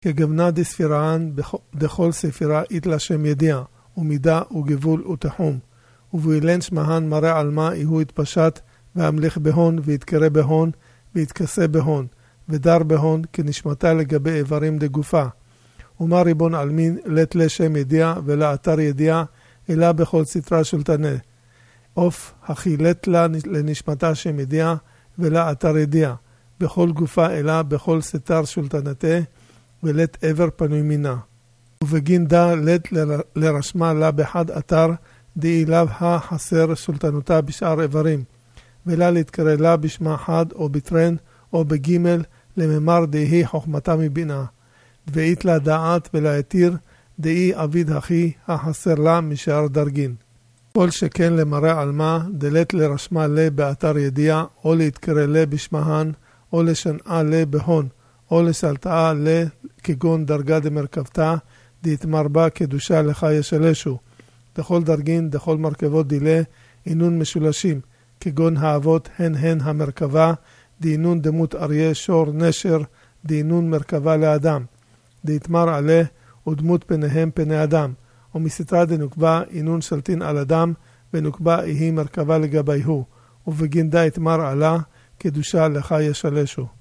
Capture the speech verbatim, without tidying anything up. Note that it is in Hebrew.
כגבנה דספירן דכל ספירה איתלה שם ידיע, ומידה וגבול ותחום. ובאילן שמהן מראה על מה יהוא התפשט, והמליך בהון, והתקרא בהון, והתכסה בהון, ודר בהון, כנשמתה לגבי איברים דגופה. ומה ריבון עלמין, לת לשם ידיע, ולה אתר ידיע, אלא בכל סתרה שולטנה. אוף, החילת לה לנשמתה שם ידיע, ולה אתר ידיע, בכל גופה אלא בכל סתר שולטנתה, ולת עבר פנוי מינה. ובגין דה לת לרשמה לה בחד אתר, די אליו החסר שולטנותה בשאר איברים, ולה להתקרא לה בשמה חד או בטרן או בגימל, לממר דהי חוכמתה מבינה. דבעית לה דעת ולהתיר, דהי עביד הכי החסר לה משאר דרגין. כל שכן למראה על מה, דלת לרשמה לה באתר ידיע, או להתקרא לה בשמהן, או לשנאה לה בהון, או לסלטאה לה כגון דרגה דמרכבתה, דהתמר בה קדושה לך ישלשו. דכל דרגין, דכל מרכבות דילה, אינון משולשים, כגון האבות הן הן המרכבה, דהינון דמות אריה שור נשר, דהינון מרכבה לאדם. דהתמר עלה, ודמות פניהם פני אדם. ומסתרה דנוקבה, אינון שלטין על אדם, ונוקבה היא מרכבה לגבי הוא. ובגין דה התמר עלה, קדושה לך ישלשו.